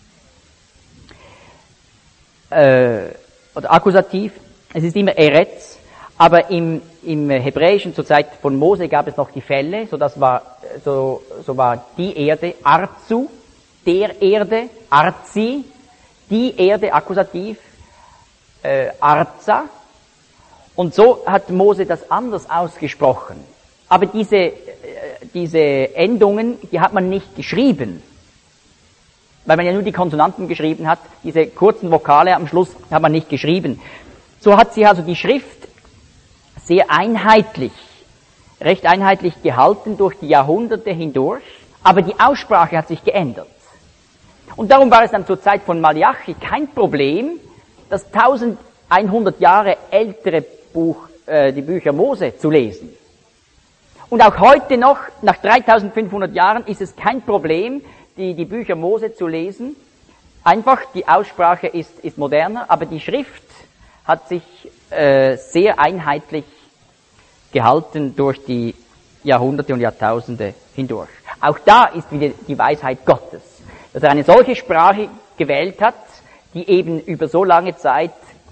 S1: äh, oder Akkusativ, es ist immer Eretz, aber im, im Hebräischen zur Zeit von Mose gab es noch die Fälle, so, das war, so, so war die Erde Arzu, der Erde, Arzi, die Erde Akkusativ, äh, Arza, und so hat Mose das anders ausgesprochen. Aber diese, äh, diese Endungen, die hat man nicht geschrieben, weil man ja nur die Konsonanten geschrieben hat, diese kurzen Vokale am Schluss hat man nicht geschrieben. So hat sich also die Schrift sehr einheitlich, recht einheitlich gehalten durch die Jahrhunderte hindurch, aber die Aussprache hat sich geändert. Und darum war es dann zur Zeit von Malachi kein Problem, das eintausendeinhundert Jahre ältere Buch, äh, die Bücher Mose zu lesen. Und auch heute noch, nach dreitausendfünfhundert Jahren, ist es kein Problem, die, die Bücher Mose zu lesen. Einfach, die Aussprache ist, ist moderner, aber die Schrift hat sich äh, sehr einheitlich gehalten durch die Jahrhunderte und Jahrtausende hindurch. Auch da ist wieder die Weisheit Gottes, dass er eine solche Sprache gewählt hat, die eben über so lange Zeit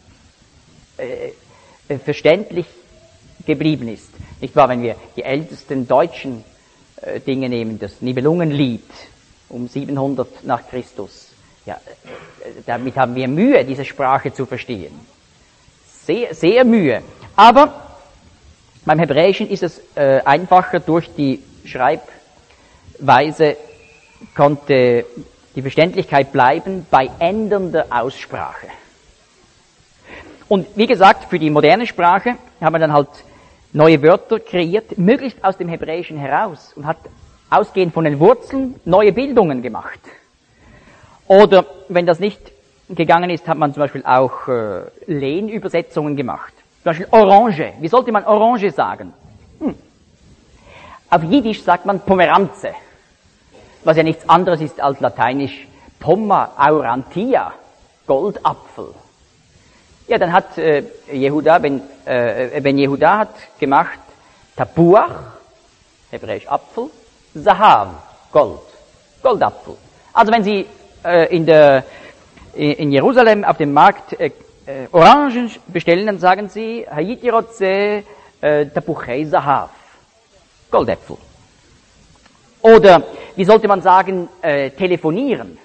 S1: äh, verständlich geblieben ist. Nicht wahr, wenn wir die ältesten deutschen äh, Dinge nehmen, das Nibelungenlied um siebenhundert nach Christus, ja, äh, damit haben wir Mühe, diese Sprache zu verstehen. Sehr, sehr Mühe. Aber beim Hebräischen ist es äh, einfacher, durch die Schreibweise konnte die Verständlichkeit bleiben bei ändernder Aussprache. Und wie gesagt, für die moderne Sprache haben wir dann halt neue Wörter kreiert, möglichst aus dem Hebräischen heraus, und hat ausgehend von den Wurzeln neue Bildungen gemacht. Oder wenn das nicht gegangen ist, hat man zum Beispiel auch äh, Lehnübersetzungen gemacht. Zum Beispiel Orange. Wie sollte man Orange sagen? Hm. Auf Jiddisch sagt man Pomeranze, was ja nichts anderes ist als lateinisch Pomma aurantia, Goldapfel. Ja, dann hat äh, Jehuda, Ben, äh, Ben Jehuda hat gemacht Tapuach, hebräisch Apfel, Zahav, Gold, Goldapfel. Also wenn Sie äh, in der in Jerusalem auf dem Markt äh, äh, Orangen bestellen, dann sagen Sie Hayiti Rotze äh, Tapuchei Zahav, Goldäpfel. Oder wie sollte man sagen, äh, telefonieren?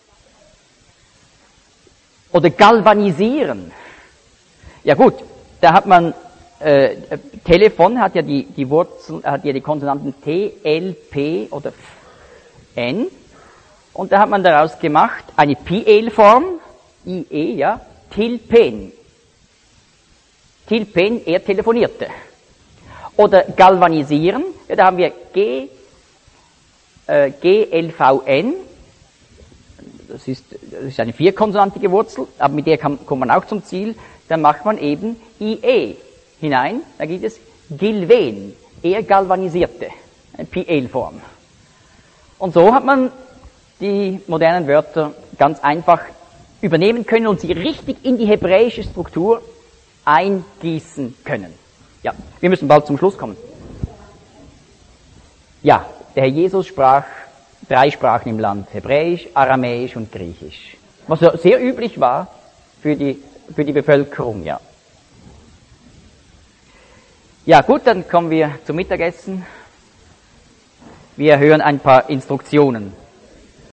S1: Oder galvanisieren? Ja gut, da hat man, äh, Telefon hat ja die, die Wurzel, hat ja die Konsonanten T, L, P oder F, N. Und da hat man daraus gemacht eine Piel-Form, I E, ja, Tilpen. Tilpen, er telefonierte. Oder galvanisieren, ja, da haben wir G, äh, G L V N, das ist, das ist eine vierkonsonantige Wurzel, aber mit der kann, kommt man auch zum Ziel, dann macht man eben I E hinein, da gibt es Gilven, er galvanisierte, eine Piel-Form. Und so hat man die modernen Wörter ganz einfach übernehmen können und sie richtig in die hebräische Struktur eingießen können. Ja, wir müssen bald zum Schluss kommen. Ja, der Herr Jesus sprach drei Sprachen im Land, Hebräisch, Aramäisch und Griechisch. Was sehr üblich war für die, für die Bevölkerung, ja. Ja gut, dann kommen wir zum Mittagessen. Wir hören ein paar Instruktionen.